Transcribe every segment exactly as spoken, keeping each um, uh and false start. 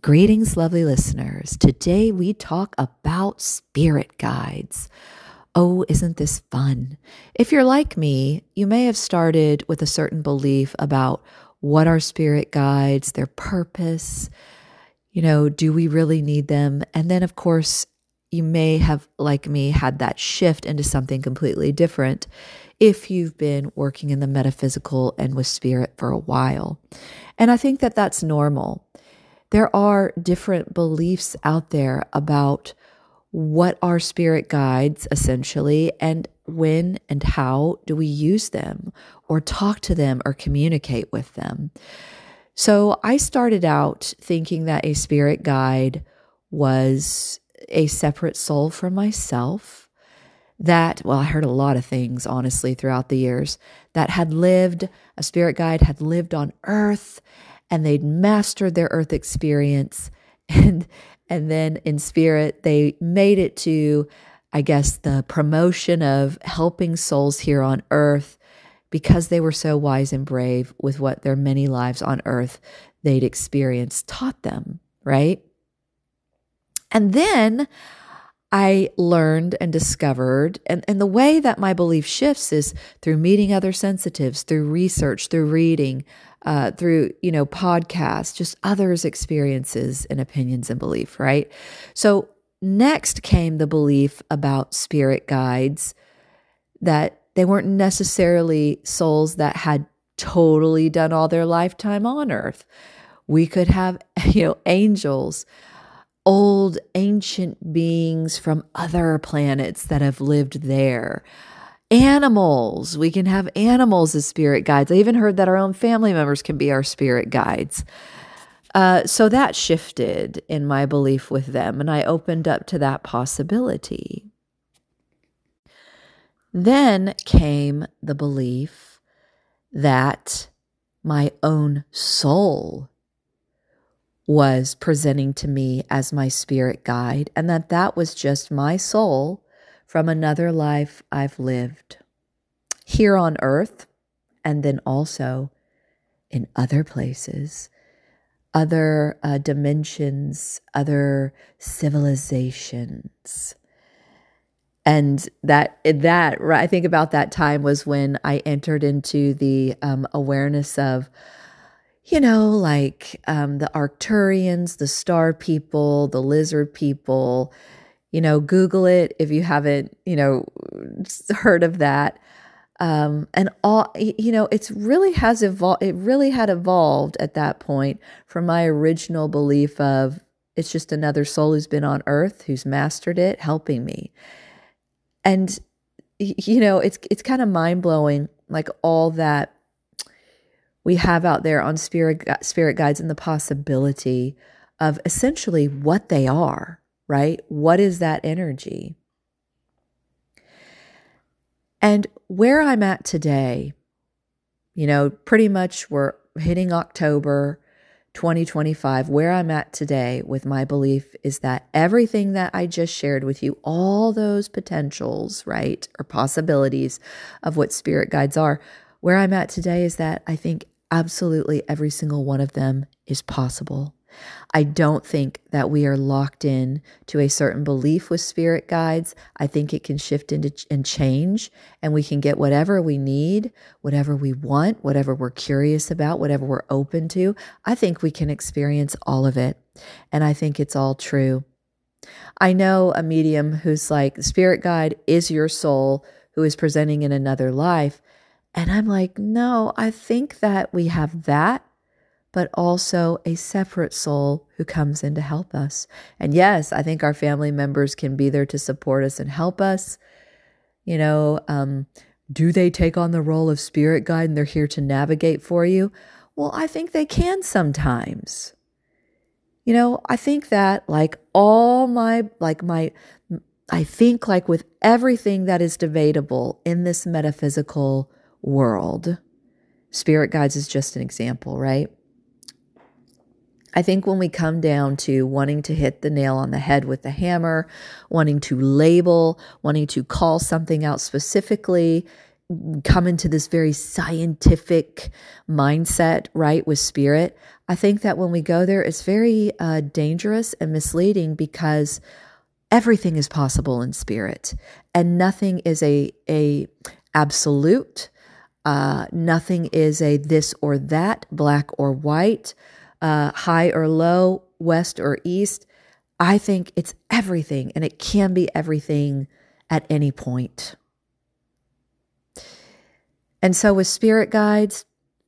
Greetings, lovely listeners. Today we talk about spirit guides. Oh, isn't this fun? If you're like me, you may have started with a certain belief about what are spirit guides, their purpose, you know, do we really need them? And then, of course, you may have, like me, had that shift into something completely different if you've been working in the metaphysical and with spirit for a while. And I think that that's normal. There are different beliefs out there about what are spirit guides, essentially, and when and how do we use them or talk to them or communicate with them. So I started out thinking that a spirit guide was a separate soul from myself that, well, I heard a lot of things, honestly, throughout the years, that had lived, a spirit guide had lived on earth, and they'd mastered their earth experience. And, and then in spirit, they made it to, I guess, the promotion of helping souls here on earth because they were so wise and brave with what their many lives on earth they'd experienced taught them, right? And then I learned and discovered, and, and the way that my belief shifts is through meeting other sensitives, through research, through reading, uh, through, you know, podcasts, just others' experiences and opinions and belief, right? So next came the belief about spirit guides, that they weren't necessarily souls that had totally done all their lifetime on earth. We could have, you know, angels, old ancient beings from other planets that have lived there. Animals, we can have animals as spirit guides. I even heard that our own family members can be our spirit guides. Uh, so that shifted in my belief with them, and I opened up to that possibility. Then came the belief that my own soul was presenting to me as my spirit guide, and that that was just my soul from another life I've lived here on earth, and then also in other places, other uh, dimensions, other civilizations. And that, that I think about that time was when I entered into the um, awareness of, you know, like um, the Arcturians, the star people, the lizard people. You know, Google it if you haven't, you know, heard of that. Um, and all, you know, it's really has evolved. It really had evolved at that point from my original belief of it's just another soul who's been on earth, who's mastered it, helping me. And, you know, it's, it's kind of mind blowing, like all that we have out there on spirit, spirit guides and the possibility of essentially what they are, right? What is that energy? And where I'm at today, you know, pretty much we're hitting October twenty twenty-five. Where I'm at today with my belief is that everything that I just shared with you, all those potentials, right, or possibilities of what spirit guides are, where I'm at today is that I think absolutely every single one of them is possible. I don't think that we are locked in to a certain belief with spirit guides. I think it can shift into and change, and we can get whatever we need, whatever we want, whatever we're curious about, whatever we're open to. I think we can experience all of it, and I think it's all true. I know a medium who's like, the spirit guide is your soul who is presenting in another life. And I'm like, no, I think that we have that, but also a separate soul who comes in to help us. And yes, I think our family members can be there to support us and help us. You know, um, do they take on the role of spirit guide and they're here to navigate for you? Well, I think they can sometimes. You know, I think that like all my, like my, I think like with everything that is debatable in this metaphysical world, spirit guides is just an example, right? I think when we come down to wanting to hit the nail on the head with the hammer, wanting to label, wanting to call something out specifically, come into this very scientific mindset, right, with spirit. I think that when we go there, it's very uh, dangerous and misleading because everything is possible in spirit, and nothing is a a absolute. Uh, nothing is a this or that, black or white, uh, high or low, west or east. I think it's everything, and it can be everything at any point. And so with spirit guides,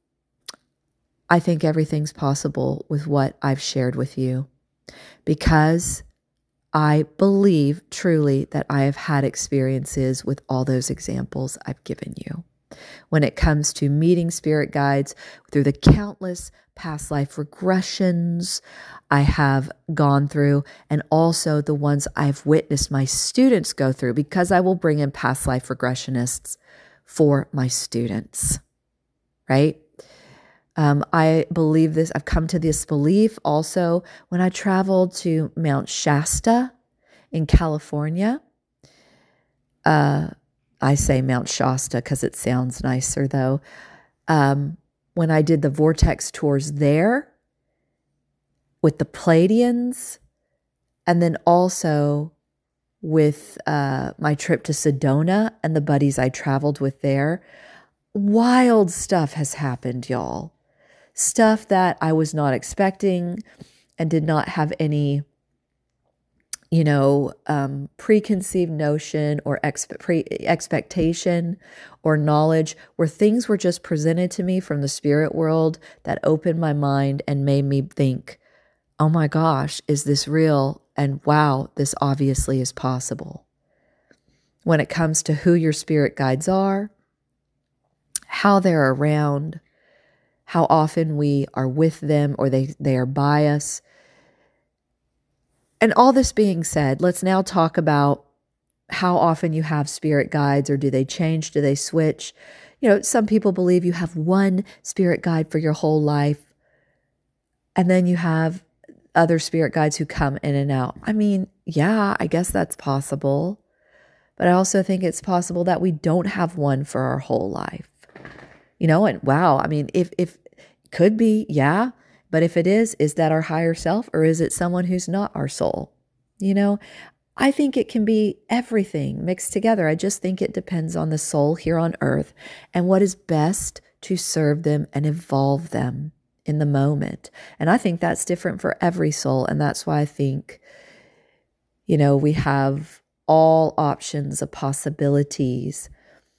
I think everything's possible with what I've shared with you, because I believe truly that I have had experiences with all those examples I've given you. When it comes to meeting spirit guides through the countless past life regressions I have gone through, and also the ones I've witnessed my students go through, because I will bring in past life regressionists for my students, right? Um, I believe this. I've come to this belief also when I traveled to Mount Shasta in California. Uh, I say Mount Shasta because it sounds nicer, though. Um, when I did the vortex tours there with the Pleiadians, and then also with uh, my trip to Sedona and the buddies I traveled with there, wild stuff has happened, y'all. Stuff that I was not expecting and did not have any, you know, um, preconceived notion or expe- pre- expectation or knowledge, where things were just presented to me from the spirit world that opened my mind and made me think, oh my gosh, is this real? And wow, this obviously is possible. When it comes to who your spirit guides are, how they're around, how often we are with them or they, they are by us. And all this being said, let's now talk about how often you have spirit guides, or do they change? Do they switch? You know, some people believe you have one spirit guide for your whole life, and then you have other spirit guides who come in and out. I mean, yeah, I guess that's possible. But I also think it's possible that we don't have one for our whole life. You know, and wow, I mean, if, if could be, yeah. But if it is, is that our higher self, or is it someone who's not our soul? You know, I think it can be everything mixed together. I just think it depends on the soul here on earth and what is best to serve them and evolve them in the moment. And I think that's different for every soul. And that's why I think, you know, we have all options of possibilities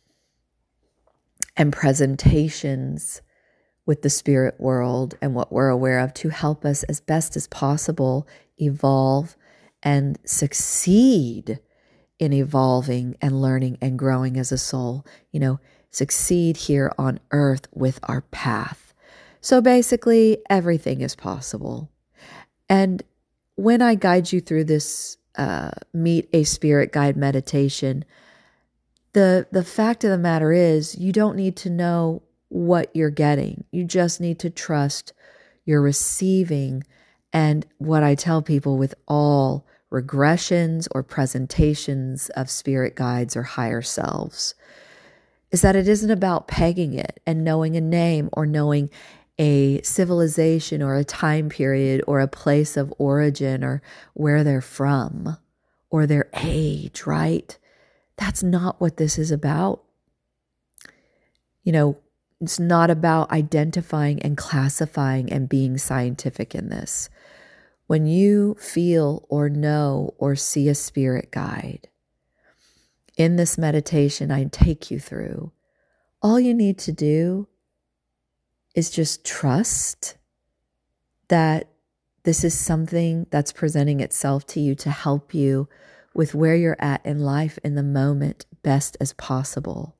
and presentations with the spirit world and what we're aware of to help us as best as possible evolve and succeed in evolving and learning and growing as a soul, you know, succeed here on earth with our path. So basically, everything is possible. And when I guide you through this uh, Meet a Spirit Guide meditation, the the fact of the matter is, you don't need to know what you're getting. You just need to trust you're receiving. And what I tell people with all regressions or presentations of spirit guides or higher selves is that it isn't about pegging it and knowing a name or knowing a civilization or a time period or a place of origin or where they're from or their age, right? That's not what this is about. You know, it's not about identifying and classifying and being scientific in this. When you feel or know or see a spirit guide, in this meditation I take you through, all you need to do is just trust that this is something that's presenting itself to you to help you with where you're at in life in the moment best as possible.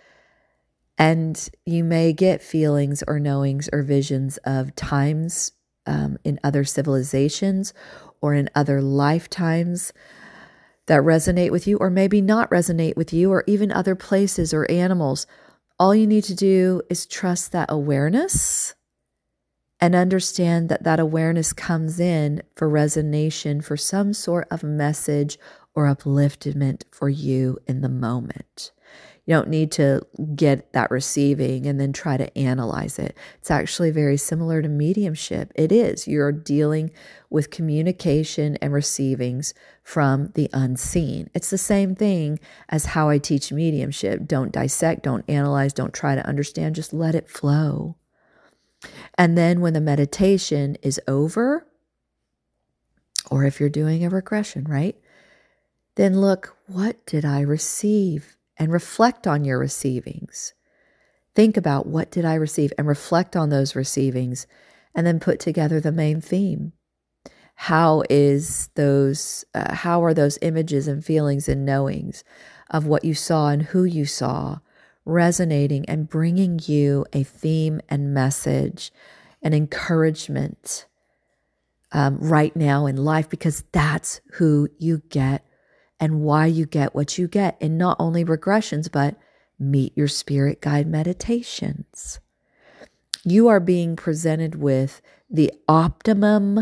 And you may get feelings or knowings or visions of times um, in other civilizations or in other lifetimes that resonate with you, or maybe not resonate with you, or even other places or animals. All you need to do is trust that awareness and understand that that awareness comes in for resonation, for some sort of message or upliftment for you in the moment. You don't need to get that receiving and then try to analyze it. It's actually very similar to mediumship. It is. You're dealing with communication and receivings from the unseen. It's the same thing as how I teach mediumship. Don't dissect, don't analyze, don't try to understand, just let it flow. And then when the meditation is over, or if you're doing a regression, right? Then look, what did I receive? And reflect on your receivings. Think about what did I receive and reflect on those receivings, and then put together the main theme. How is those, uh, how are those images and feelings and knowings of what you saw and who you saw resonating and bringing you a theme and message and encouragement um, right now in life, because that's who you get and why you get what you get in not only regressions, but meet your spirit guide meditations. You are being presented with the optimum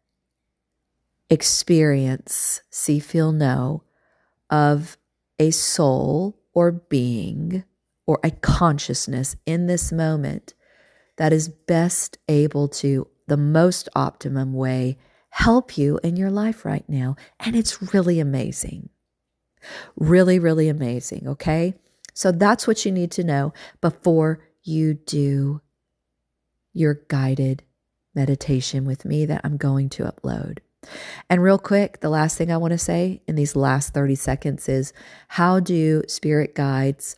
experience, see, feel, know, of a soul or being or a consciousness in this moment that is best able to, the most optimum way, help you in your life right now. And it's really amazing. Really, really amazing, okay? So that's what you need to know before you do your guided meditation with me that I'm going to upload. And real quick, the last thing I want to say in these last thirty seconds is, how do spirit guides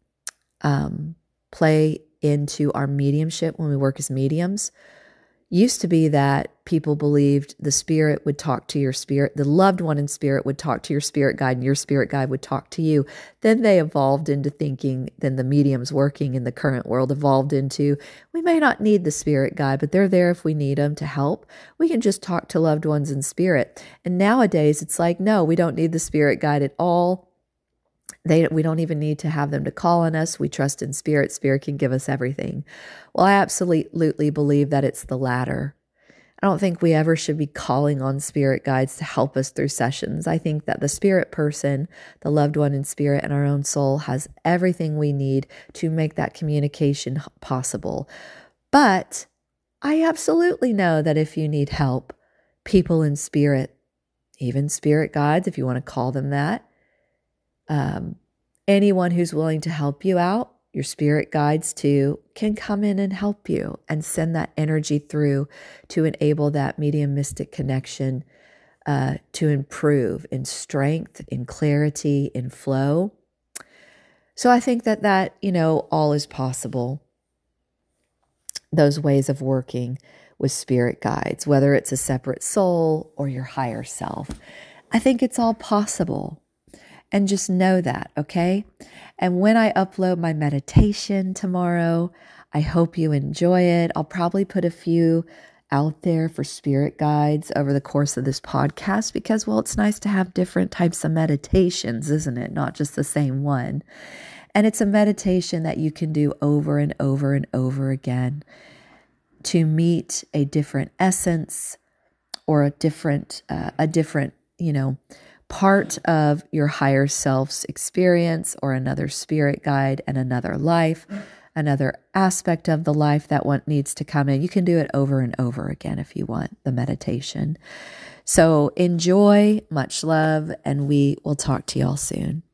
um, play into our mediumship when we work as mediums? Used to be that people believed the spirit would talk to your spirit, the loved one in spirit would talk to your spirit guide, and your spirit guide would talk to you. Then they evolved into thinking, then the mediums working in the current world evolved into, we may not need the spirit guide, but they're there if we need them to help. We can just talk to loved ones in spirit. And nowadays it's like, no, we don't need the spirit guide at all. They, we don't even need to have them to call on us. We trust in spirit. Spirit can give us everything. Well, I absolutely believe that it's the latter. I don't think we ever should be calling on spirit guides to help us through sessions. I think that the spirit person, the loved one in spirit, and our own soul has everything we need to make that communication possible. But I absolutely know that if you need help, people in spirit, even spirit guides, if you want to call them that, Um, anyone who's willing to help you out, your spirit guides too, can come in and help you and send that energy through to enable that medium mystic connection uh, to improve in strength, in clarity, in flow. So I think that that, you know, all is possible. Those ways of working with spirit guides, whether it's a separate soul or your higher self, I think it's all possible. And just know that, okay? And when I upload my meditation tomorrow, I hope you enjoy it. I'll probably put a few out there for spirit guides over the course of this podcast because, well, it's nice to have different types of meditations, isn't it? Not just the same one. And it's a meditation that you can do over and over and over again to meet a different essence or a different, uh, a different, you know, part of your higher self's experience, or another spirit guide and another life, another aspect of the life that one needs to come in. You can do it over and over again if you want the meditation. So enjoy, much love, and we will talk to y'all soon.